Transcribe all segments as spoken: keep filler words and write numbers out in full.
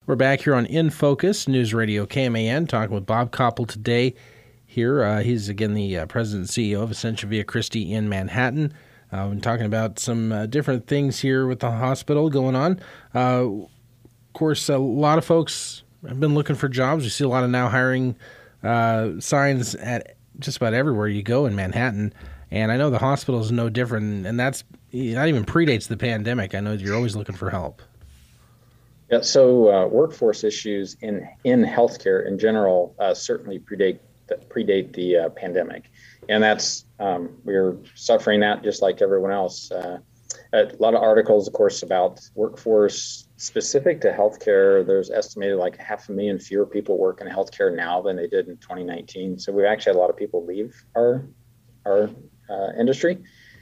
We're back here on In Focus, News Radio K M A N, talking with Bob Koppel today here. Uh, he's, again, the uh, president and C E O of Ascension Via Christi in Manhattan. Uh, we've been talking about some uh, different things here with the hospital going on. Uh, of course, a lot of folks have been looking for jobs. We see a lot of now hiring uh, signs at just about everywhere you go in Manhattan. And I know the hospital is no different, and that's not even predates the pandemic. I know you're always looking for help. Yeah, so uh, workforce issues in, in healthcare in general uh, certainly predate predate the uh, pandemic, and that's um, we're suffering that just like everyone else. Uh, a lot of articles, of course, about workforce specific to healthcare. There's estimated like half a million fewer people work in healthcare now than they did in twenty nineteen. So we actually had a lot of people leave our our uh, industry,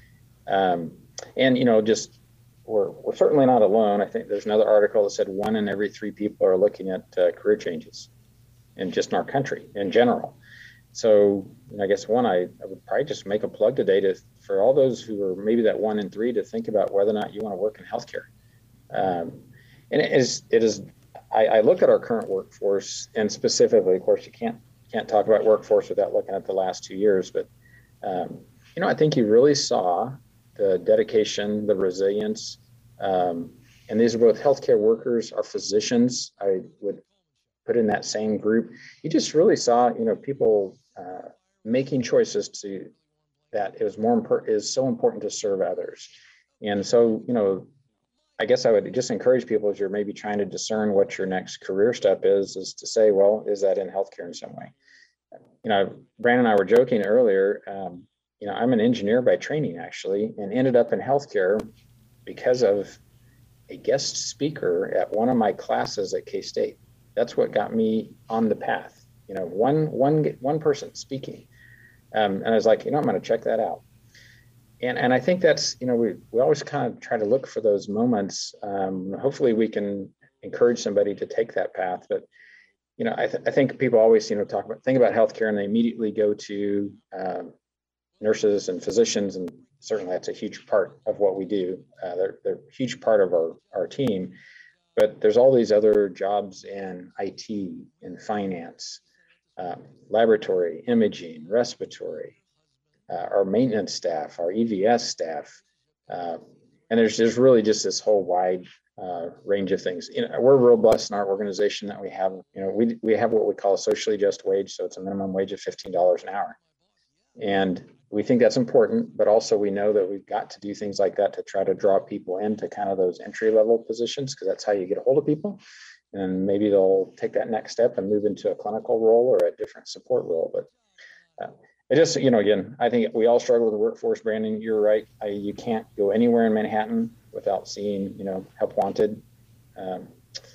um, and you know just. We're, we're certainly not alone. I think there's another article that said one in every three people are looking at uh, career changes in just in our country in general. So I guess one, I, I would probably just make a plug today to for all those who are maybe that one in three to think about whether or not you want to work in healthcare. Um, and it is, it is I, I look at our current workforce, and specifically, of course, you can't can't talk about workforce without looking at the last two years. But um, you know, I think you really saw the dedication, the resilience, um, and these are both healthcare workers, our physicians, I would put in that same group. You just really saw, you know, people uh, making choices to that it was more important, is so important to serve others. And so, you know, I guess I would just encourage people as you're maybe trying to discern what your next career step is, is to say, well, is that in healthcare in some way? You know, Brandon and I were joking earlier, um, you know, I'm an engineer by training actually, and ended up in healthcare because of a guest speaker at one of my classes at K-State. That's what got me on the path. You know, one one one person speaking, um, and I was like, you know, I'm going to check that out. And and I think that's, you know, we we always kind of try to look for those moments. Um, hopefully, we can encourage somebody to take that path. But you know, I th- I think people always, you know, talk about think about healthcare, and they immediately go to um, nurses and physicians, and certainly that's a huge part of what we do. Uh, they're, they're a huge part of our, our team, but there's all these other jobs in I T, in finance, um, laboratory, imaging, respiratory, uh, our maintenance staff, our E V S staff. Uh, and there's, there's really just this whole wide uh, range of things. You know, we're robust in our organization that we have, you know, we, we have what we call a socially just wage. So it's a minimum wage of fifteen dollars an hour. And we think that's important, but also we know that we've got to do things like that to try to draw people into kind of those entry level positions, because that's how you get a hold of people. And maybe they'll take that next step and move into a clinical role or a different support role. But uh, it just, you know, again, I think we all struggle with the workforce branding. You're right. I, you can't go anywhere in Manhattan without seeing, you know, help wanted. Um,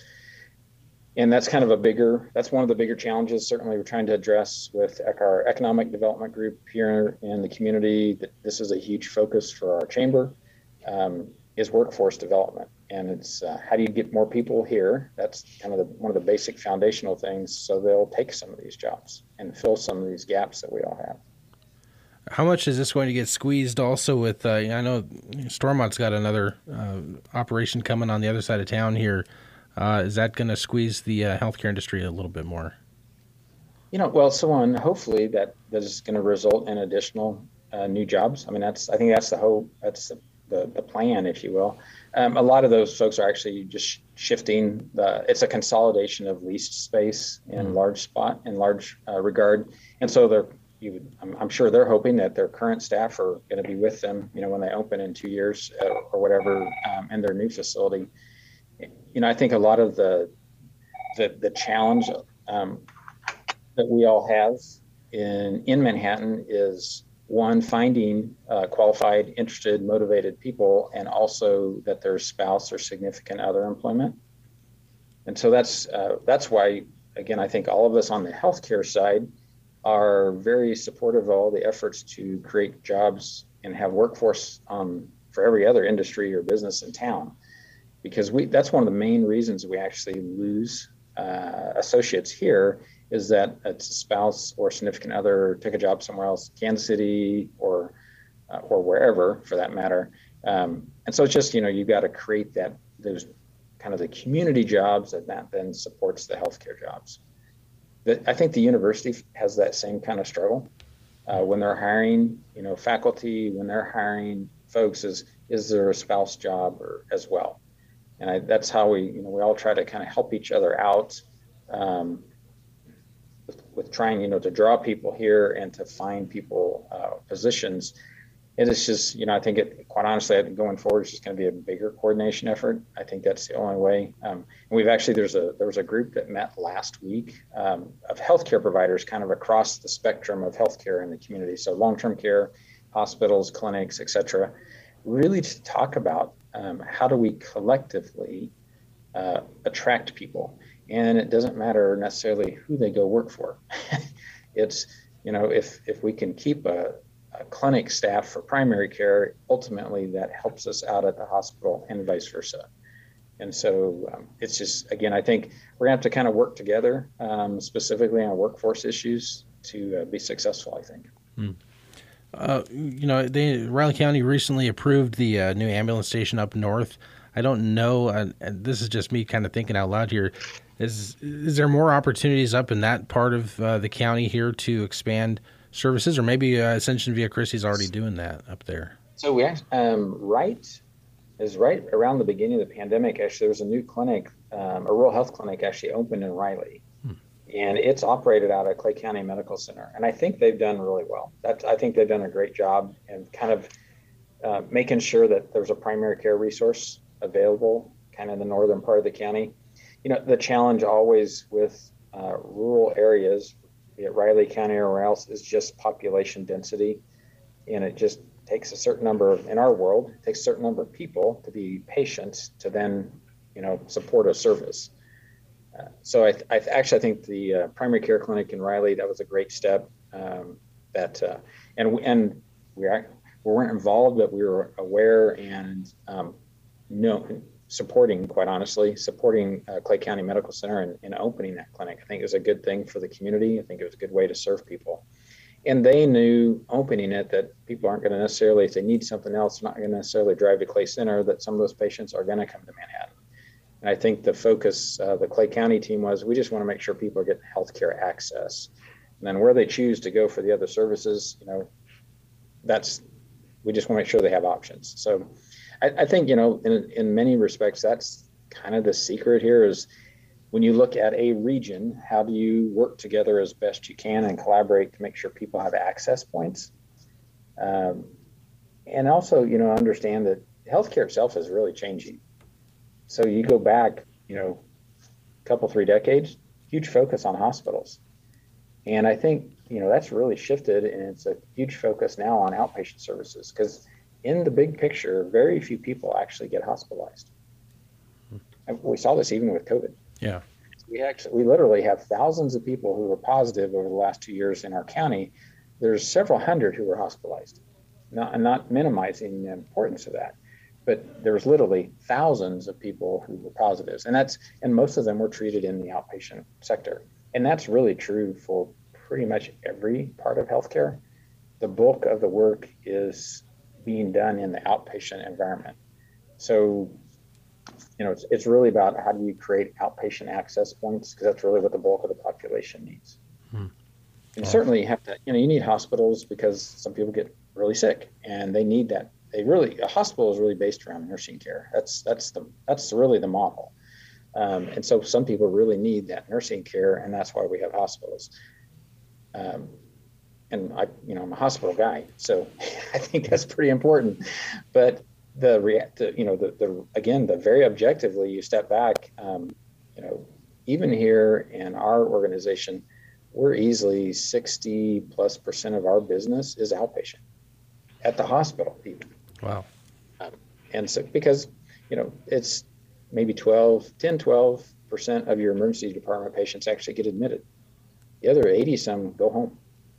And that's kind of a bigger, that's one of the bigger challenges certainly we're trying to address with our economic development group here in the community. That this is a huge focus for our chamber, um, is workforce development. And it's uh, how do you get more people here? That's kind of the, one of the basic foundational things, so they'll take some of these jobs and fill some of these gaps that we all have. How much is this going to get squeezed also with, uh, I know Stormont's got another uh, operation coming on the other side of town here. Uh, is that going to squeeze the uh, healthcare industry a little bit more? You know, well, so on, hopefully that, that is going to result in additional uh, new jobs. I mean, that's, I think that's the hope, that's the, the, the plan, if you will. Um, a lot of those folks are actually just shifting the, it's a consolidation of leased space in mm. large spot, in large uh, regard. And so they're, you would, I'm, I'm sure they're hoping that their current staff are going to be with them, you know, when they open in two years uh, or whatever, um, in their new facility. You know, I think a lot of the the, the challenge um, that we all have in in Manhattan is, one, finding uh, qualified, interested, motivated people, and also that their spouse or significant other employment. And so that's uh, that's why, again, I think all of us on the healthcare side are very supportive of all the efforts to create jobs and have workforce um, for every other industry or business in town. Because we, that's one of the main reasons we actually lose uh, associates here, is that it's a spouse or significant other took a job somewhere else, Kansas City or uh, or wherever for that matter. Um, and so it's just, you know, you've got to create that those kind of the community jobs, and that then supports the healthcare jobs. The, I think the university has that same kind of struggle uh, when they're hiring, you know, faculty, when they're hiring folks, is is there a spouse job or as well? And I, that's how we, you know, we all try to kind of help each other out um, with, with trying, you know, to draw people here and to find people uh, positions. It is just, you know, I think it, quite honestly, I think going forward, it's just going to be a bigger coordination effort. I think that's the only way. Um, and we've actually, there's a, there was a group that met last week um, of healthcare providers kind of across the spectrum of healthcare in the community. So long-term care, hospitals, clinics, et cetera, really to talk about um, how do we collectively uh, attract people. And it doesn't matter necessarily who they go work for. It's, you know, if, if we can keep a, a clinic staff for primary care, ultimately that helps us out at the hospital and vice versa. And so um, it's just, again, I think we're gonna have to kind of work together, um, specifically on workforce issues to uh, be successful, I think. Hmm. Uh, you know, they, Riley County recently approved the uh, new ambulance station up north. I don't know, uh, and this is just me kind of thinking out loud here. Is is there more opportunities up in that part of uh, the county here to expand services, or maybe uh, Ascension Via Christi is already doing that up there? So we actually, um, right is right around the beginning of the pandemic. Actually, there was a new clinic, um, a rural health clinic, actually opened in Riley, hmm. and it's operated out of Clay County Medical Center. And I think they've done really well. That I think they've done a great job and kind of uh, making sure that there's a primary care resource available, kind of in the northern part of the county. You know, the challenge always with uh, rural areas, be it Riley County or where else, is just population density. And it just takes a certain number of, in our world, it takes a certain number of people to be patients to then, you know, support a service. Uh, so I, I actually I think the uh, primary care clinic in Riley, that was a great step. Um, that uh, and and we, are, we weren't involved, but we were aware and um, no. supporting, quite honestly, supporting uh, Clay County Medical Center and, and opening that clinic. I think it was a good thing for the community. I think it was a good way to serve people. And they knew opening it that people aren't going to necessarily, if they need something else, not going to necessarily drive to Clay Center, that some of those patients are going to come to Manhattan. And I think the focus, uh, the Clay County team was, we just want to make sure people are getting healthcare access. And then where they choose to go for the other services, you know, that's, we just want to make sure they have options. So I, I think, you know, in, in many respects, that's kind of the secret here is when you look at a region, how do you work together as best you can and collaborate to make sure people have access points? Um, and also, you know, understand that healthcare itself is really changing. So you go back, you know, a couple, three decades, huge focus on hospitals. And I think, you know, that's really shifted, and it's a huge focus now on outpatient services because in the big picture, very few people actually get hospitalized. And we saw this even with COVID. Yeah. We actually, we literally have thousands of people who were positive over the last two years in our county. There's several hundred who were hospitalized. Not, I'm not minimizing the importance of that, but there was literally thousands of people who were positives, and that's, and most of them were treated in the outpatient sector. And that's really true for pretty much every part of healthcare. The bulk of the work is being done in the outpatient environment. So, you know, it's, it's really about how do you create outpatient access points, because that's really what the bulk of the population needs. Hmm. And wow. Certainly you have to, you know, you need hospitals because some people get really sick and they need that. They really, a hospital is really based around nursing care. That's, that's the, that's really the model. Um, and so some people really need that nursing care, and that's why we have hospitals. Um, and I, you know, I'm a hospital guy, so I think that's pretty important. But the react, you know, the, the again, the very objectively, you step back, um, you know, even here in our organization, we're easily sixty plus percent of our business is outpatient at the hospital even. Wow. Um, and so because, you know, it's maybe twelve, ten, twelve percent of your emergency department patients actually get admitted. The other eighty some go home.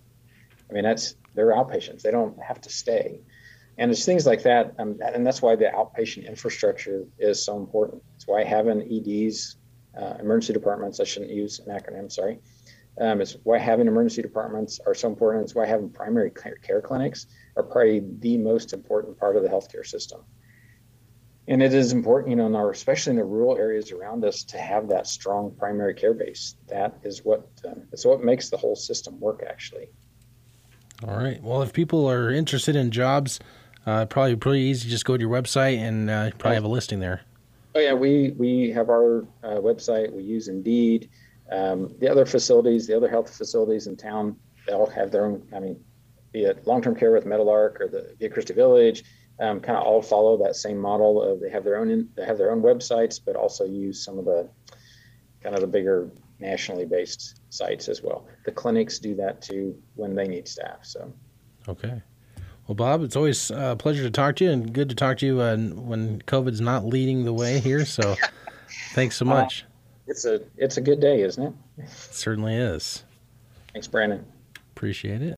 I mean, that's, they're outpatients. They don't have to stay. And it's things like that. Um, and that's why the outpatient infrastructure is so important. It's why having E Ds, uh, emergency departments, I shouldn't use an acronym, sorry. Um, it's why having emergency departments are so important. It's why having primary care clinics are probably the most important part of the healthcare system. And it is important, you know, in our, especially in the rural areas around us, to have that strong primary care base. That is what um, it's what makes the whole system work, actually. All right. Well, if people are interested in jobs, uh, probably pretty easy. Just go to your website and uh, probably have a listing there. Oh yeah, we we have our uh, website. We use Indeed. Um, the other facilities, the other health facilities in town, they all have their own. I mean, be it long-term care with Meadowlark or the Via Christi Village, um, kind of all follow that same model of they have their own they have their own websites, but also use some of the kind of the bigger nationally based sites as well. The clinics do that too when they need staff. So, okay. Well, Bob, it's always a pleasure to talk to you, and good to talk to you uh, when COVID's not leading the way here. So, thanks so much. Uh, it's a it's a good day, isn't it? It certainly is. Thanks, Brandon. Appreciate it.